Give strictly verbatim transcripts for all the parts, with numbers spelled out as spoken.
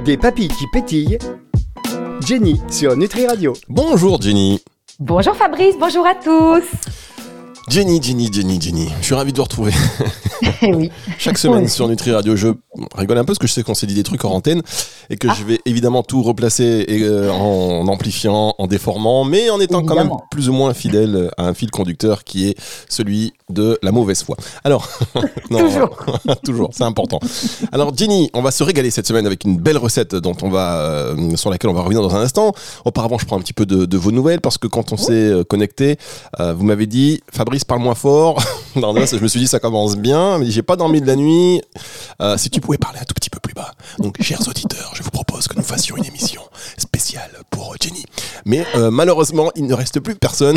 Des papilles qui pétillent. Jenny sur Nutri Radio. Bonjour Jenny. Bonjour Fabrice, bonjour à tous. Jenny, Jenny, Jenny, Jenny. Je suis ravi de vous retrouver. oui. Chaque semaine sur Nutri Radio, je rigole un peu parce que je sais qu'on s'est dit des trucs en antenne et que ah. je vais évidemment tout replacer et, euh, en amplifiant, en déformant, mais en étant évidemment. quand même plus ou moins fidèle à un fil conducteur qui est celui de la mauvaise foi. Alors, non, toujours, toujours, c'est important. Alors Jenny, on va se régaler cette semaine avec une belle recette dont on va, euh, sur laquelle on va revenir dans un instant. Auparavant, je prends un petit peu de, de vos nouvelles parce que quand on oui. s'est connecté, euh, vous m'avez dit, Fabrice, parle moins fort. Non, non, je me suis dit, ça commence bien, mais j'ai pas dormi de la nuit. Euh, si tu pouvais parler un tout petit peu plus bas. Donc, chers auditeurs, je vous propose que nous fassions une émission spéciale pour Jenny. Mais euh, malheureusement, il ne reste plus personne.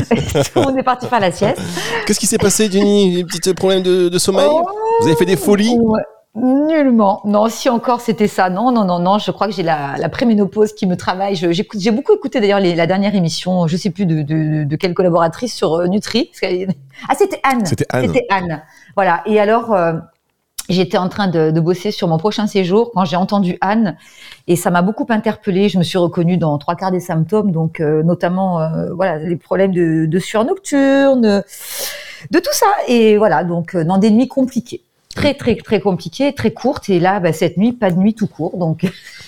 On est parti faire la sieste. Qu'est-ce qui s'est passé, Jenny? Des petits problèmes de, de sommeil? oh, Vous avez fait des folies? ouais. Nullement. Non, si encore c'était ça. Non, non, non, non. Je crois que j'ai la, la préménopause qui me travaille. Je, j'écoute, j'ai beaucoup écouté d'ailleurs les, la dernière émission. Je sais plus de, de, de quelle collaboratrice sur euh, Nutri. Ah, c'était Anne. C'était Anne. C'était Anne. Voilà. Et alors, euh, j'étais en train de, de bosser sur mon prochain séjour quand j'ai entendu Anne et ça m'a beaucoup interpellée. Je me suis reconnue dans trois quarts des symptômes, donc euh, notamment euh, voilà les problèmes de, de sueur nocturne, de tout ça. Et voilà, donc euh, dans des nuits compliquées. Très, très, très compliquée, très courte. Et là, bah, cette nuit, pas de nuit tout court. Donc,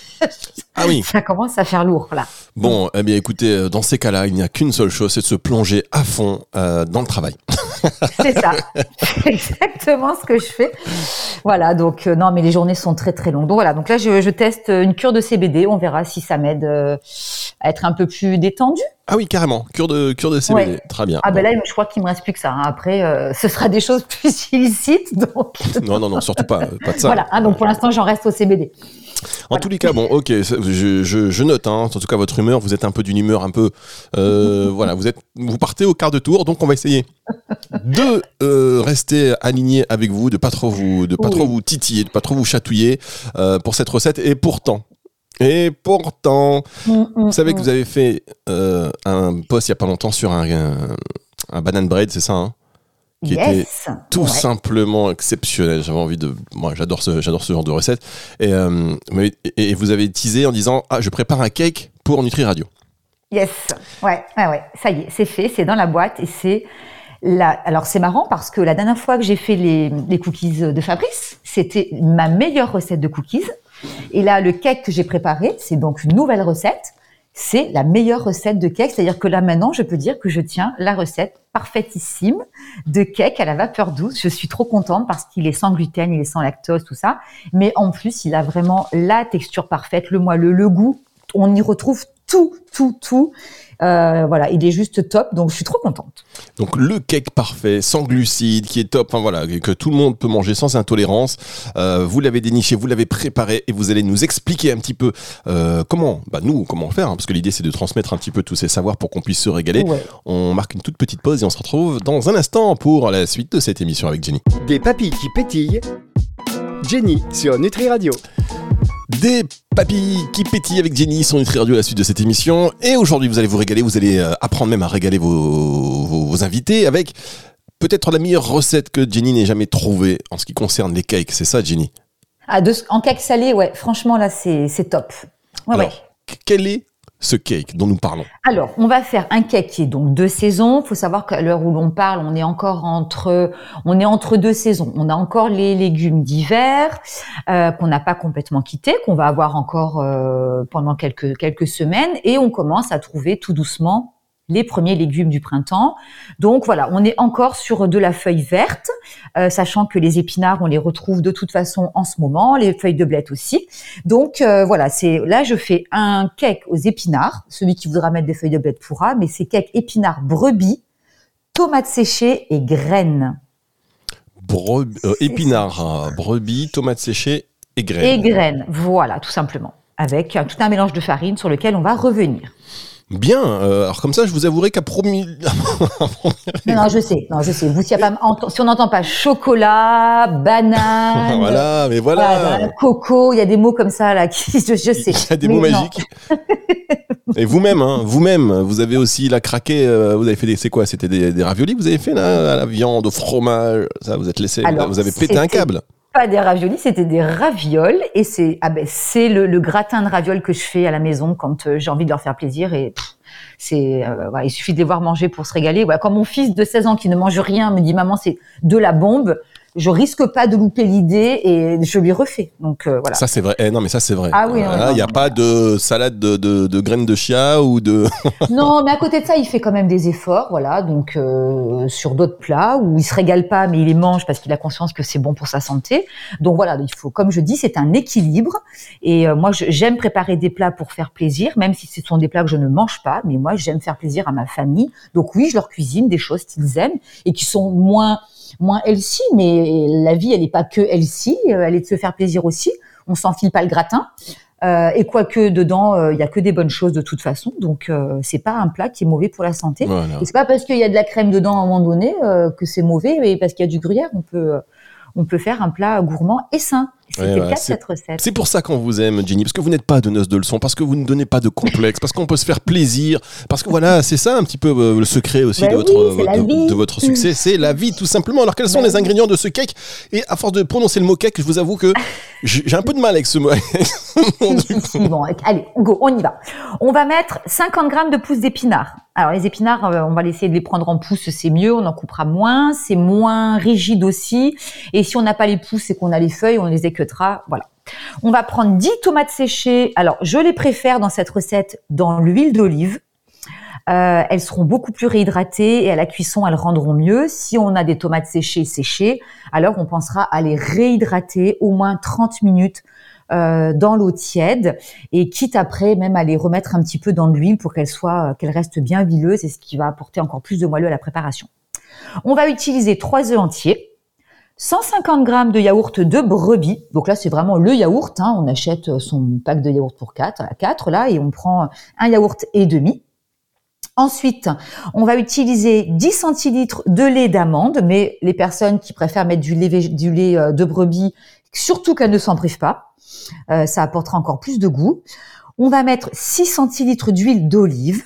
ah oui. ça commence à faire lourd, là. Bon, eh bien, écoutez, dans ces cas-là, il n'y a qu'une seule chose, c'est de se plonger à fond euh, dans le travail. C'est ça. C'est exactement ce que je fais. Voilà, donc, euh, non, mais les journées sont très, très longues. Donc, voilà. Donc là, je, je teste une cure de C B D. On verra si ça m'aide euh, à être un peu plus détendue. Ah oui, carrément. Cure de, cure de C B D. Ouais. Très bien. Ah ben là, je crois qu'il me reste plus que ça. Hein. Après, euh, ce sera des choses plus illicites. Donc... non, non, non, surtout pas. Pas de ça. Voilà. Hein, donc, pour l'instant, j'en reste au C B D. En voilà. tous les cas, bon, ok, je, je, je note, hein, en tout cas, votre humeur, vous êtes un peu d'une humeur un peu, euh, voilà, vous êtes, vous partez au quart de tour, donc on va essayer de euh, rester aligné avec vous, de pas trop vous, de pas oui. trop vous titiller, de pas trop vous chatouiller euh, pour cette recette, et pourtant. Et pourtant, mmh, mmh, vous savez mmh. que vous avez fait euh, un post il y a pas longtemps sur un, un, un banana bread, c'est ça, hein, qui yes. était tout ouais. simplement exceptionnel. J'avais envie de, moi, j'adore ce, j'adore ce genre de recette. Et, euh, et vous avez teasé en disant, ah, je prépare un cake pour Nutri Radio. Yes, ouais, ouais, ouais. Ça y est, c'est fait, c'est dans la boîte et c'est la. Alors c'est marrant parce que la dernière fois que j'ai fait les, les cookies de Fabrice, c'était ma meilleure recette de cookies. Et là, le cake que j'ai préparé, c'est donc une nouvelle recette. C'est la meilleure recette de cake. C'est-à-dire que là, maintenant, je peux dire que je tiens la recette parfaitissime de cake à la vapeur douce. Je suis trop contente parce qu'il est sans gluten, il est sans lactose, tout ça. Mais en plus, il a vraiment la texture parfaite, le moelleux, le goût. On y retrouve tout, tout, tout. Euh, voilà, il est juste top, donc je suis trop contente. Donc le cake parfait, sans glucides, qui est top, enfin voilà, que tout le monde peut manger sans intolérance. Euh, vous l'avez déniché, vous l'avez préparé et vous allez nous expliquer un petit peu euh, comment, bah nous, comment faire, hein, parce que l'idée c'est de transmettre un petit peu tous ces savoirs pour qu'on puisse se régaler. Ouais. On marque une toute petite pause et on se retrouve dans un instant pour la suite de cette émission avec Jenny. Des papilles qui pétillent. Jenny sur Nutri Radio. Des papilles qui pétillent avec Jenny sur Nutri Radio à la suite de cette émission. Et aujourd'hui, vous allez vous régaler, vous allez euh, apprendre même à régaler vos, vos, vos invités avec peut-être la meilleure recette que Jenny n'ait jamais trouvée en ce qui concerne les cakes. C'est ça, Jenny? Ah, de, en cake salé, ouais. Franchement, là, c'est, c'est top. Ouais, Alors, ouais. quel est ce cake dont nous parlons? Alors, on va faire un cake qui est donc de saison. Il faut savoir qu'à l'heure où l'on parle, on est encore entre, on est entre deux saisons. On a encore les légumes d'hiver euh, qu'on n'a pas complètement quittés, qu'on va avoir encore euh, pendant quelques quelques semaines, et on commence à trouver tout doucement les premiers légumes du printemps. Donc voilà, on est encore sur de la feuille verte, euh, sachant que les épinards, on les retrouve de toute façon en ce moment, les feuilles de blette aussi. Donc euh, voilà, c'est là je fais un cake aux épinards. Celui qui voudra mettre des feuilles de blette pourra, mais c'est cake épinards brebis, tomates séchées et graines. Bre- euh, épinards, brebis, tomates séchées et graines. Et graines, voilà, tout simplement, avec euh, tout un mélange de farine sur lequel on va revenir. Bien, euh, alors comme ça, je vous avouerai qu'à promis. non, non, je sais, non, je sais. Vous, si, y a pas, si on n'entend pas chocolat, banane, voilà, mais voilà, voilà, coco, il y a des mots comme ça là qui, je, je sais. Il y a des mots non. magiques. Et vous-même, hein, vous-même, vous avez aussi la craqué. Euh, vous avez fait des, c'est quoi? C'était des, des raviolis que vous avez fait là, à la viande, au fromage. Ça, vous êtes laissé, alors, vous avez pété un câble. pas des raviolis, c'était des ravioles. Et c'est, ah ben, c'est le, le gratin de ravioles que je fais à la maison quand euh, j'ai envie de leur faire plaisir. Et pff, c'est, euh, ouais, il suffit de les voir manger pour se régaler. Ouais, quand mon fils de seize ans qui ne mange rien me dit maman, c'est de la bombe, je risque pas de louper l'idée et je lui refais. Donc euh, voilà. Ça c'est vrai. Eh, non mais ça c'est vrai. Ah oui. Il n'y a pas de salade de, de, de graines de chia ou de. Non, mais à côté de ça, il fait quand même des efforts, voilà. Donc euh, sur d'autres plats où il se régale pas, mais il les mange parce qu'il a conscience que c'est bon pour sa santé. Donc voilà, il faut, comme je dis, c'est un équilibre. Et euh, moi, je, j'aime préparer des plats pour faire plaisir, même si ce sont des plats que je ne mange pas. Mais moi, j'aime faire plaisir à ma famille. Donc oui, je leur cuisine des choses qu'ils aiment et qui sont moins moins healthy, mais la vie, elle n'est pas que healthy, elle est de se faire plaisir aussi. On s'enfile pas le gratin. Euh, et quoique dedans, il euh, y a que des bonnes choses de toute façon. Donc, euh, c'est pas un plat qui est mauvais pour la santé. Voilà. Et c'est pas parce qu'il y a de la crème dedans à un moment donné euh, que c'est mauvais, mais parce qu'il y a du gruyère, on peut, euh, on peut faire un plat gourmand et sain. C'était ouais, le ouais, cas de c'est, cette recette. C'est pour ça qu'on vous aime, Jenny, parce que vous n'êtes pas donneuse de leçons, parce que vous ne donnez pas de complexe, parce qu'on peut se faire plaisir, parce que voilà, c'est ça un petit peu euh, le secret aussi bah de, votre, oui, de, de votre succès, c'est la vie tout simplement. Alors quels sont bah les oui. ingrédients de ce cake? Et à force de prononcer le mot cake, je vous avoue que j'ai un peu de mal avec ce mot. Bon, allez, go, on y va. On va mettre cinquante grammes de pousses d'épinards. Alors les épinards, euh, on va essayer de les prendre en pousses, c'est mieux, on en coupera moins, c'est moins rigide aussi. Et si on n'a pas les pousses et qu'on a les feuilles, on les équeutera, voilà. On va prendre dix tomates séchées. Alors, je les préfère dans cette recette dans l'huile d'olive. Euh, elles seront beaucoup plus réhydratées et à la cuisson, elles rendront mieux. Si on a des tomates séchées, séchées, alors on pensera à les réhydrater au moins trente minutes euh, dans l'eau tiède et quitte après même à les remettre un petit peu dans de l'huile pour qu'elles soient, qu'elles restent bien huileuses, c'est ce qui va apporter encore plus de moelleux à la préparation. On va utiliser trois œufs entiers. cent cinquante grammes de yaourt de brebis. Donc là, c'est vraiment le yaourt. Hein. On achète son pack de yaourt pour quatre, à quatre là, et on prend un yaourt et demi. Ensuite, on va utiliser dix centilitres de lait d'amande, mais les personnes qui préfèrent mettre du lait, du lait de brebis, surtout qu'elles ne s'en privent pas, euh, ça apportera encore plus de goût. On va mettre six centilitres d'huile d'olive.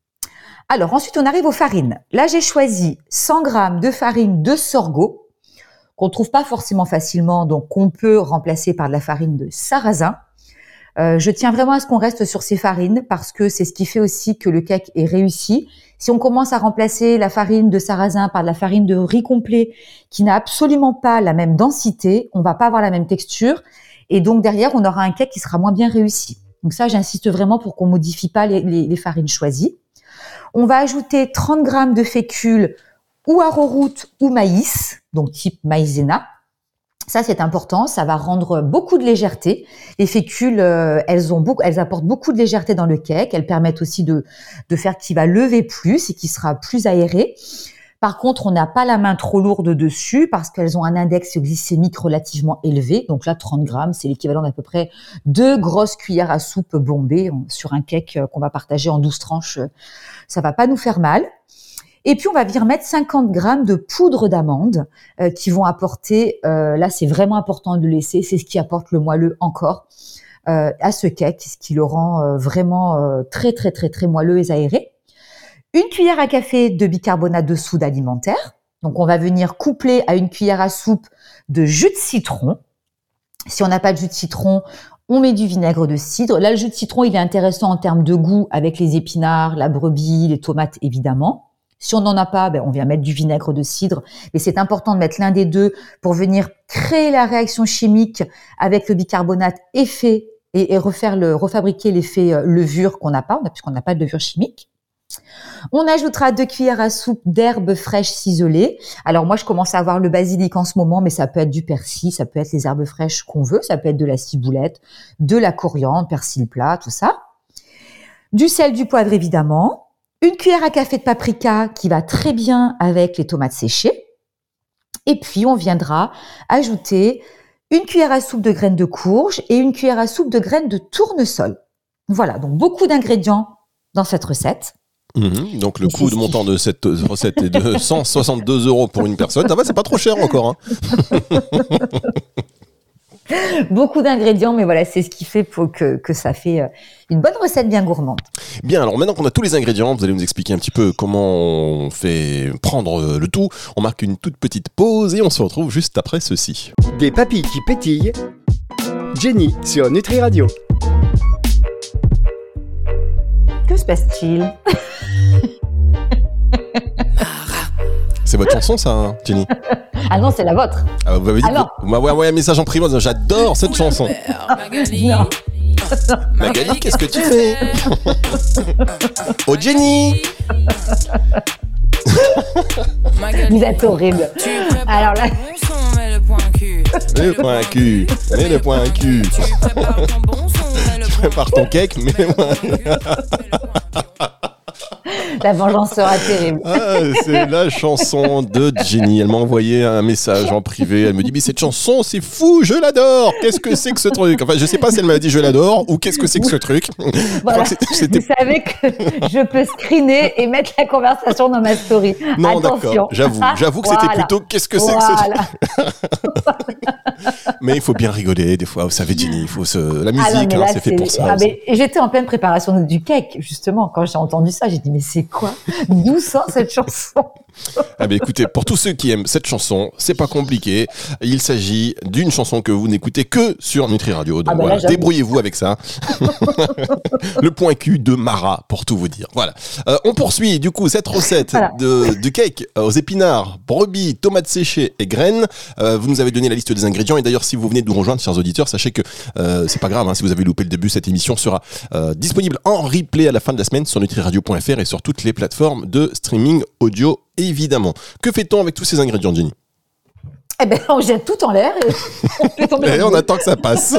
Alors ensuite, on arrive aux farines. Là, j'ai choisi cent grammes de farine de sorgho, qu'on trouve pas forcément facilement, donc qu'on peut remplacer par de la farine de sarrasin. Euh, je tiens vraiment à ce qu'on reste sur ces farines parce que c'est ce qui fait aussi que le cake est réussi. Si on commence à remplacer la farine de sarrasin par de la farine de riz complet qui n'a absolument pas la même densité, on va pas avoir la même texture et donc derrière on aura un cake qui sera moins bien réussi. Donc ça, j'insiste vraiment pour qu'on modifie pas les, les, les farines choisies. On va ajouter trente grammes de fécule ou arrowroot ou maïs, donc type maïzena. Ça, c'est important, ça va rendre beaucoup de légèreté. Les fécules, euh, elles ont beaucoup, elles apportent beaucoup de légèreté dans le cake. Elles permettent aussi de, de faire qu'il va lever plus et qu'il sera plus aéré. Par contre, on n'a pas la main trop lourde dessus parce qu'elles ont un index glycémique relativement élevé. Donc là, trente grammes, c'est l'équivalent d'à peu près deux grosses cuillères à soupe bombées sur un cake qu'on va partager en douze tranches. Ça va pas nous faire mal. Et puis, on va venir mettre cinquante grammes de poudre d'amande euh, qui vont apporter, euh, là, c'est vraiment important de le laisser, c'est ce qui apporte le moelleux encore euh, à ce cake, ce qui le rend euh, vraiment euh, très, très, très, très moelleux et aéré. Une cuillère à café de bicarbonate de soude alimentaire. Donc, on va venir coupler à une cuillère à soupe de jus de citron. Si on n'a pas de jus de citron, on met du vinaigre de cidre. Là, le jus de citron, il est intéressant en termes de goût avec les épinards, la brebis, les tomates, évidemment. Si on n'en a pas, ben on vient mettre du vinaigre de cidre. Mais c'est important de mettre l'un des deux pour venir créer la réaction chimique avec le bicarbonate effet et, et refaire le, refabriquer l'effet euh, levure qu'on n'a pas, puisqu'on n'a pas de levure chimique. On ajoutera deux cuillères à soupe d'herbes fraîches ciselées. Alors moi, je commence à avoir le basilic en ce moment, mais ça peut être du persil, ça peut être les herbes fraîches qu'on veut, ça peut être de la ciboulette, de la coriandre, persil plat, tout ça. Du sel, du poivre évidemment. Une cuillère à café de paprika qui va très bien avec les tomates séchées. Et puis, on viendra ajouter une cuillère à soupe de graines de courge et une cuillère à soupe de graines de tournesol. Voilà, donc beaucoup d'ingrédients dans cette recette. Mmh, donc le coût de montant de cette recette est de cent soixante-deux euros pour une personne. Ça va, c'est pas trop cher encore. Hein. Beaucoup d'ingrédients, mais voilà, c'est ce qui fait pour que, que ça fait une bonne recette bien gourmande. Bien, alors maintenant qu'on a tous les ingrédients, vous allez nous expliquer un petit peu comment on fait prendre le tout. On marque une toute petite pause et on se retrouve juste après ceci. Des papilles qui pétillent. Jenny sur Nutri Radio. Que se passe-t-il? C'est votre chanson, ça, hein, Jenny? Ah non, c'est la vôtre. Ah, vous m'avez dit, Alors... vous m'avez envoyé un message en privé. J'adore cette chanson. Non. Magali, qu'est-ce que tu fais? Oh, Jenny! Vous êtes horrible. Alors là... Le point cul, mets le point cul. Tu prépares ton cake, mets le point cul. La vengeance sera terrible. Ah, c'est la chanson de Jenny. Elle m'a envoyé un message en privé. Elle me dit, mais cette chanson, c'est fou, je l'adore. Qu'est-ce que c'est que ce truc? Enfin, je sais pas si elle m'a dit je l'adore ou qu'est-ce que c'est que ce truc. Voilà. Que c'était... Vous savez que je peux screener et mettre la conversation dans ma story. Non, attention. D'accord. J'avoue, j'avoue que voilà. C'était plutôt qu'est-ce que c'est voilà. que ce truc. Mais il faut bien rigoler des fois. Vous savez, Jenny, il faut se... la musique, ah non, là, hein, c'est fait pour ça. Ah, mais j'étais en pleine préparation du cake, justement. Quand j'ai entendu ça, j'ai dit, mais c'est quoi? D'où sort cette chanson? Ah ben écoutez, pour tous ceux qui aiment cette chanson, c'est pas compliqué. Il s'agit d'une chanson que vous n'écoutez que sur Nutri Radio. Donc ah ben voilà, là, débrouillez-vous avec ça. Le point cul de Mara, pour tout vous dire. Voilà. Euh, on poursuit du coup cette recette voilà. de, de cake aux épinards, brebis, tomates séchées et graines. Euh, vous nous avez donné la liste des ingrédients et d'ailleurs si vous venez de nous rejoindre, chers auditeurs, sachez que euh, c'est pas grave. Hein, si vous avez loupé le début, cette émission sera euh, disponible en replay à la fin de la semaine sur nutri radio point f r et sur toutes les plateformes de streaming audio. Évidemment. Que fait-on avec tous ces ingrédients, Jenny? Eh ben, on jette tout en l'air et on fait tomber. Et on attend que ça passe.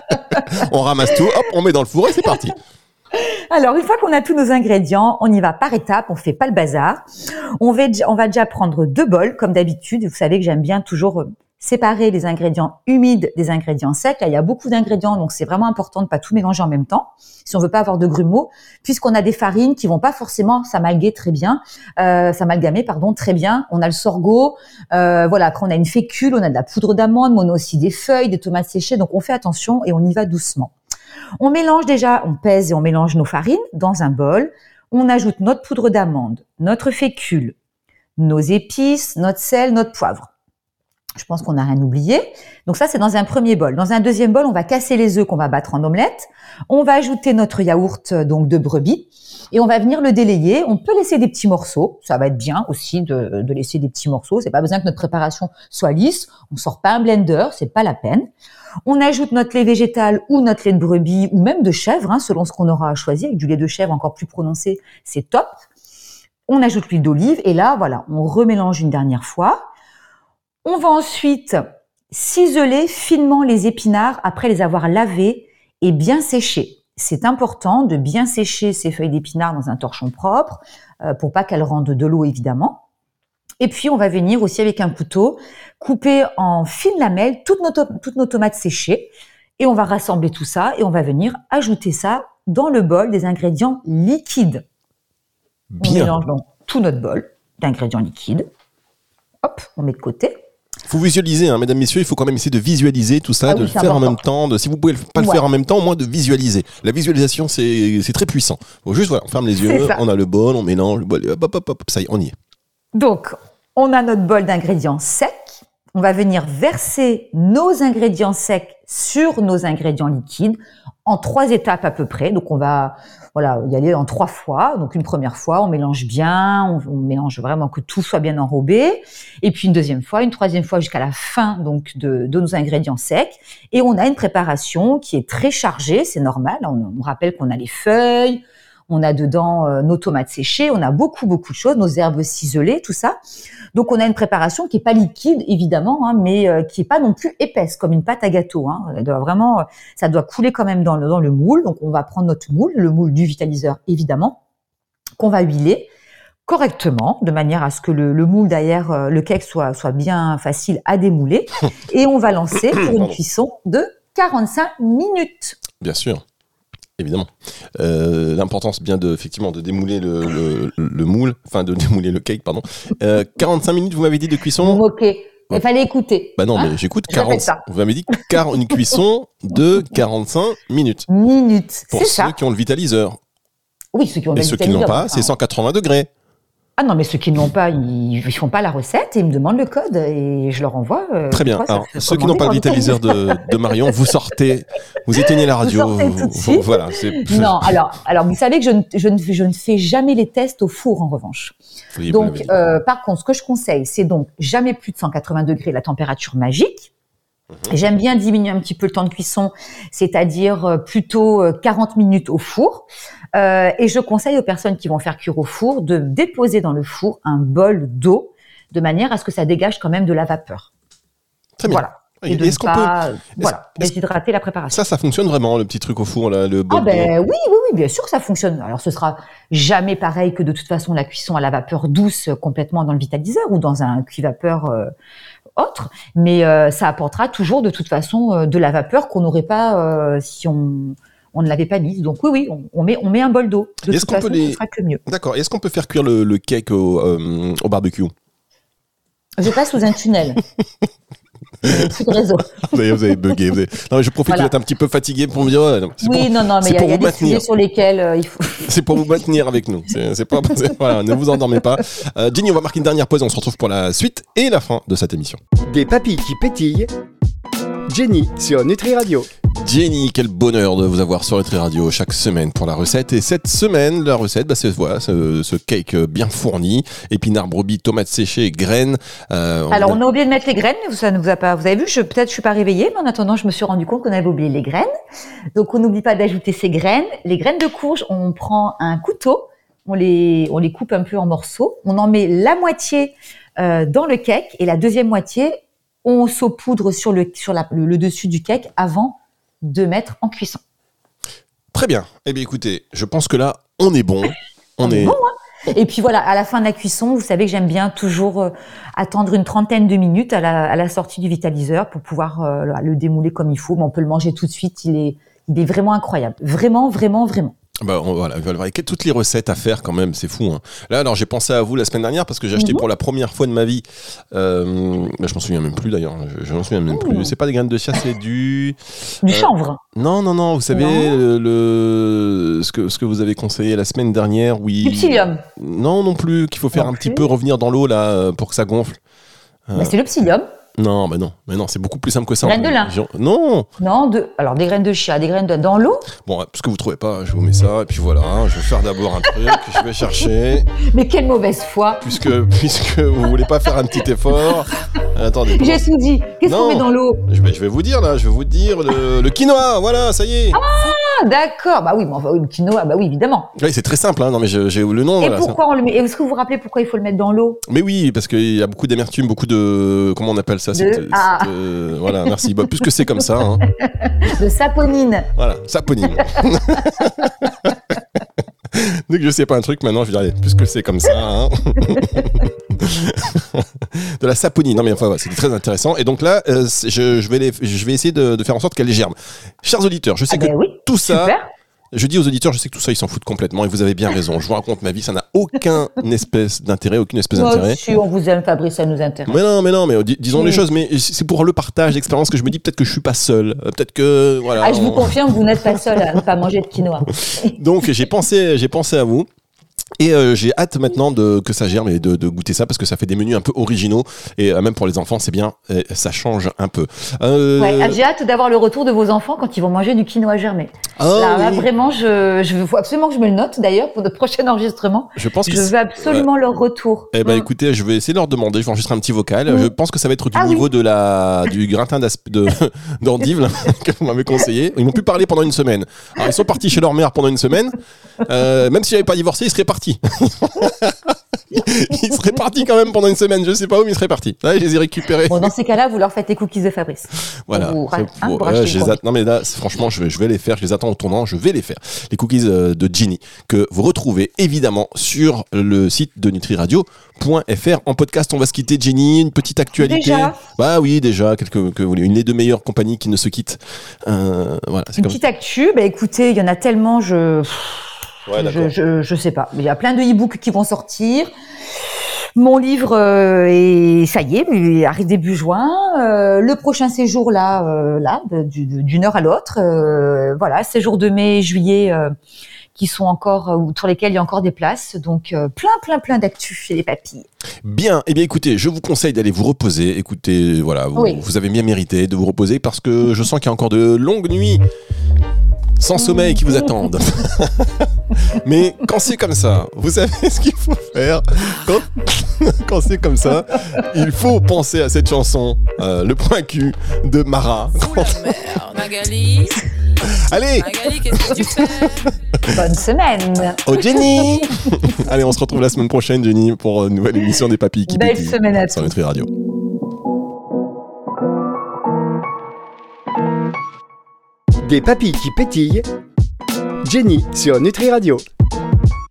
On ramasse tout, hop, on met dans le four et c'est parti. Alors, une fois qu'on a tous nos ingrédients, on y va par étapes, on fait pas le bazar. On va, on va déjà prendre deux bols, comme d'habitude. Vous savez que j'aime bien toujours séparer les ingrédients humides des ingrédients secs. Là, il y a beaucoup d'ingrédients, donc c'est vraiment important de ne pas tout mélanger en même temps, si on veut pas avoir de grumeaux, puisqu'on a des farines qui vont pas forcément s'amalgamer très bien, euh, s'amalgamer, pardon, très bien. On a le sorgho, euh, voilà, quand on a une fécule, on a de la poudre d'amande, mais on a aussi des feuilles, des tomates séchées, donc on fait attention et on y va doucement. On mélange déjà, on pèse et on mélange nos farines dans un bol. On ajoute notre poudre d'amande, notre fécule, nos épices, notre sel, notre poivre. Je pense qu'on n'a rien oublié. Donc ça, c'est dans un premier bol. Dans un deuxième bol, on va casser les œufs qu'on va battre en omelette. On va ajouter notre yaourt donc de brebis et on va venir le délayer. On peut laisser des petits morceaux. Ça va être bien aussi de, de laisser des petits morceaux. C'est pas besoin que notre préparation soit lisse. On sort pas un blender, c'est pas la peine. On ajoute notre lait végétal ou notre lait de brebis ou même de chèvre, hein, selon ce qu'on aura choisi. Avec du lait de chèvre encore plus prononcé, c'est top. On ajoute l'huile d'olive et là, voilà, on remélange une dernière fois. On va ensuite ciseler finement les épinards après les avoir lavés et bien séchés. C'est important de bien sécher ces feuilles d'épinards dans un torchon propre euh, pour pas qu'elles rendent de l'eau évidemment. Et puis on va venir aussi avec un couteau couper en fines lamelles toutes nos, to- toutes nos tomates séchées et on va rassembler tout ça et on va venir ajouter ça dans le bol des ingrédients liquides. Bien. On mélange donc tout notre bol d'ingrédients liquides. Hop, on met de côté. Il faut visualiser, hein, mesdames, messieurs, il faut quand même essayer de visualiser tout ça, ah oui, de le faire important. En même temps. De, si vous pouvez pas le ouais. faire en même temps, au moins de visualiser. La visualisation, c'est, c'est très puissant. Faut juste, voilà, on ferme les yeux, on a le bol, on mélange le bol, hop, hop, hop, hop, ça y est, on y est. Donc, on a notre bol d'ingrédients secs. On va venir verser nos ingrédients secs sur nos ingrédients liquides en trois étapes à peu près. Donc, on va voilà, y aller en trois fois. Donc, une première fois, on mélange bien, on, on mélange vraiment que tout soit bien enrobé. Et puis, une deuxième fois, une troisième fois jusqu'à la fin donc de, de nos ingrédients secs. Et on a une préparation qui est très chargée, c'est normal. On, on rappelle qu'on a les feuilles, on a dedans euh, nos tomates séchées, on a beaucoup, beaucoup de choses, nos herbes ciselées, tout ça. Donc, on a une préparation qui est pas liquide, évidemment, hein, mais euh, qui est pas non plus épaisse, comme une pâte à gâteau. Hein. Elle doit vraiment, ça doit couler quand même dans le, dans le moule. Donc, on va prendre notre moule, le moule du vitaliseur, évidemment, qu'on va huiler correctement, de manière à ce que le, le moule derrière euh, le cake soit, soit bien facile à démouler. Et on va lancer pour une cuisson de quarante-cinq minutes. Bien sûr. Évidemment. Euh, l'importance bien de, effectivement, de démouler le, le, le moule, enfin de démouler le cake, pardon. Euh, quarante-cinq minutes, vous m'avez dit, de cuisson. Ok. Il fallait écouter. Bah non, hein mais j'écoute Je répète quarante. ça. Vous m'avez dit car une cuisson de quarante-cinq minutes. Minutes, Pour c'est ceux ça. qui ont le vitaliseur. Oui, ceux qui ont Et le ceux qui ne l'ont vitaliseur, pas, enfin. c'est cent quatre-vingts degrés. Ah non, mais ceux qui ne l'ont pas, ils, ils font pas la recette et ils me demandent le code et je leur envoie. Euh, Très bien. quoi, ça Alors, fait ceux qui n'ont pas le commander vitaliseur de, de Marion, vous sortez, vous éteignez la radio. sortez tout de suite. Voilà. C'est... Non, alors, alors vous savez que je ne, je, ne, je ne fais jamais les tests au four en revanche. Oui, vous Donc, l'avez dit. euh, par contre, ce que je conseille, c'est donc jamais plus de cent quatre-vingts degrés, la température magique. Mhm. J'aime bien diminuer un petit peu le temps de cuisson, c'est-à-dire euh, plutôt euh, quarante minutes au four. Euh, et je conseille aux personnes qui vont faire cuire au four de déposer dans le four un bol d'eau de manière à ce que ça dégage quand même de la vapeur. Très bien. Voilà. Et Et de est-ce ne qu'on pas, est-ce- voilà, est-ce- déshydrater la préparation. Ça, ça fonctionne vraiment, le petit truc au four, là, le bol Ah ben oui, oui, oui, bien sûr que ça fonctionne. Alors ce sera jamais pareil que de toute façon la cuisson à la vapeur douce euh, complètement dans le vitaliseur ou dans un cuit-vapeur euh, autre, mais euh, ça apportera toujours de toute façon euh, de la vapeur qu'on n'aurait pas euh, si on, on ne l'avait pas mise. Donc oui, oui, on, on met on met un bol d'eau. De Est-ce toute qu'on façon, peut les- ce sera que mieux. D'accord. Est-ce qu'on peut faire cuire le, le cake au, euh, au barbecue? Je passe sous un tunnel. Euh, Plus de réseau. vous, avez, vous avez bugué. Vous avez... Non, mais je profite Voilà. que vous êtes un petit peu fatigué pour me dire. Ouais, non, c'est Oui, pour, non, non, mais c'est il y a, pour il y a vous des maintenir. sujets sur lesquels euh, il faut. c'est pour vous maintenir avec nous. C'est, c'est pas. c'est- voilà, ne vous endormez pas. Euh, Jenny, on va marquer une dernière pause et on se retrouve pour la suite et la fin de cette émission. Des papilles qui pétillent. Jenny sur Nutri Radio. Jenny, quel bonheur de vous avoir sur Nutri Radio chaque semaine pour la recette. Et cette semaine, la recette, bah, c'est voilà, ce, ce cake bien fourni, épinards, brebis, tomates séchées, graines. Euh, Alors, a- on a oublié de mettre les graines, mais ça ne vous a pas. Vous avez vu, je, peut-être je suis pas réveillée, mais en attendant, je me suis rendu compte qu'on avait oublié les graines. Donc, on n'oublie pas d'ajouter ces graines. Les graines de courge, on prend un couteau, on les, on les coupe un peu en morceaux. On en met la moitié euh, dans le cake et la deuxième moitié, on saupoudre sur le sur la, le, le dessus du cake avant de mettre en cuisson. Très bien. Eh bien, écoutez, je pense que là, on est bon. On, On est. est bon, Et puis voilà, à la fin de la cuisson, vous savez que j'aime bien toujours euh, attendre une trentaine de minutes à la, à la sortie du vitaliseur pour pouvoir euh, le démouler comme il faut. Mais on peut le manger tout de suite. Il est, il est vraiment incroyable. Vraiment, vraiment, vraiment. Bah, on, voilà, avec toutes les recettes à faire quand même, c'est fou. Hein. Là, alors j'ai pensé à vous la semaine dernière parce que j'ai acheté Mhm. pour la première fois de ma vie. Euh, bah, je m'en souviens même plus d'ailleurs. Je, je m'en souviens même plus. Mmh. C'est pas des graines de chia, c'est du. Du Euh, chanvre. Non, non, non. Vous savez Non. le, le- ce que ce que vous avez conseillé la semaine dernière, oui. Du psyllium. Non, non plus. Qu'il faut faire Non un petit plus. peu revenir dans l'eau là pour que ça gonfle. Euh, Bah, c'est le psyllium. non, mais non, mais non, c'est beaucoup plus simple que ça. Graines de lin. J'ai- Non. Non, de, alors des graines de chia, des graines de, dans l'eau. Bon, parce que vous trouvez pas, je vous mets ça et puis voilà. Je vais faire d'abord un truc. Je vais chercher. Mais quelle mauvaise foi. Puisque, puisque vous voulez pas faire un petit effort. Attendez. J'ai tout dit. Qu'est-ce Non. qu'on met dans l'eau? Je vais, je vais vous dire là, je vais vous dire le, le quinoa, voilà, ça y est. Ah, d'accord. Bah oui, mais enfin, oui, le quinoa, bah oui, évidemment. Oui, c'est très simple, hein. Non mais je- j'ai le nom. Et Voilà, ça. pourquoi on le met? Est-ce que vous vous rappelez pourquoi il faut le mettre dans l'eau? Mais oui, parce qu'il y a beaucoup d'amertume, beaucoup de, comment on appelle ça De- cette- ah. cette, euh, voilà, merci. Bah, puisque c'est comme ça, hein. De saponine. Voilà, saponine. Dès que je sais pas un truc, maintenant je vais dire, allez, puisque c'est comme ça, hein. De la saponine. Non mais enfin, ouais, c'était très intéressant. Et donc là, euh, c'est- je, je vais les, je vais essayer de, de faire en sorte qu'elle germe. Chers auditeurs, je sais Ah ben que oui, tout ça. super. Je dis aux auditeurs, je sais que tout ça, ils s'en foutent complètement et vous avez bien raison. Je vous raconte ma vie, ça n'a aucun espèce d'intérêt, aucune espèce Moi d'intérêt. aussi, on vous aime, Fabrice, ça nous intéresse. Mais non, mais non, mais euh, dis- disons Mm. les choses, mais c'est pour le partage d'expérience que je me dis peut-être que je suis pas seul. Euh, Peut-être que, voilà. Ah, je vous on- confirme, vous n'êtes pas seul à ne pas manger de quinoa. Donc j'ai pensé, j'ai pensé à vous. Et euh, j'ai hâte maintenant de, que ça germe et de, de goûter ça parce que ça fait des menus un peu originaux et euh, même pour les enfants c'est bien, et ça change un peu. Euh, Ouais, ah, j'ai hâte d'avoir le retour de vos enfants quand ils vont manger du quinoa germé. ah là, là, oui. vraiment, je, je veux faut absolument que je me le note d'ailleurs pour de prochains enregistrements. Je pense que Je c'est- veux absolument leur retour. Eh ben Mm. écoutez, je vais essayer de leur demander, je vais enregistrer un petit vocal. Mm. Je pense que ça va être du Ah niveau oui. de la du gratin d'asp- de d'endive là, que vous m'avez conseillé. Ils m'ont plus parlé pendant une semaine. Alors ils sont partis chez leur mère pendant une semaine. Euh, même s'ils n'avaient pas divorcé, ils seraient partis. Ils seraient partis quand même pendant une semaine. Je sais pas où, mais ils seraient partis. Là, je les ai récupérés. Bon, dans ces cas-là, vous leur faites les cookies de Fabrice. Voilà. Vous, C'est hein, pour- vous ouais, rachetez je une les att- Non mais là, c'est- franchement, je vais, je vais les faire. Je les attends au tournant. Je vais les faire. Les cookies euh, de Jenny que vous retrouvez évidemment sur le site de Nutri Radio point F R en podcast. On va se quitter, Jenny. Une petite actualité. Déjà Bah oui, déjà quelques que vous voulez. Une des deux meilleures compagnies qui ne se quittent. Euh, voilà. C'est Une comme. petite actu, bah écoutez, il y en a tellement, je, Ouais, je, d'accord. je, je sais pas. Il y a plein de e-books qui vont sortir. Mon livre euh, est, ça y est, il arrive début juin. Euh, le prochain séjour là, euh, là, de, de, d'une heure à l'autre. Euh, voilà, séjour de mai, juillet, euh, qui sont encore, ou sur lesquels il y a encore des places. Donc euh, plein, plein, plein d'actu chez les papilles. Bien, eh bien écoutez, je vous conseille d'aller vous reposer. Écoutez, voilà, vous, Oui. vous avez bien mérité de vous reposer parce que je sens qu'il y a encore de longues nuits sans sommeil qui vous attendent. Mais quand c'est comme ça, vous savez ce qu'il faut faire. Quand, quand c'est comme ça, il faut penser à cette chanson, euh, le point cul de Mara. Sous la mer, Magali. Allez, Magali, qu'est-ce que tu fais? Bonne semaine. oh Jenny. Allez, on se retrouve la semaine prochaine, Jenny, pour une nouvelle émission des Papilles qui Belle pétillent semaine à sur tous. Nutri Radio. Des papilles qui pétillent. Jenny sur Nutri Radio.